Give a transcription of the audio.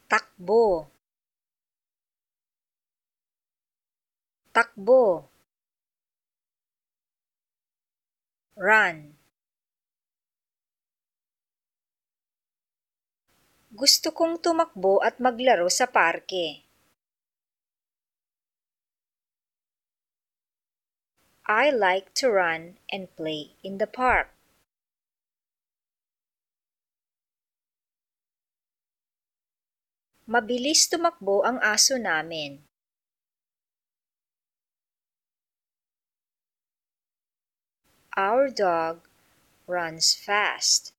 Takbo, takbo. Run. Gusto kong tumakbo at maglaro sa parke. I like to run and play in the park. Mabilis tumakbo ang aso namin. Our dog runs fast.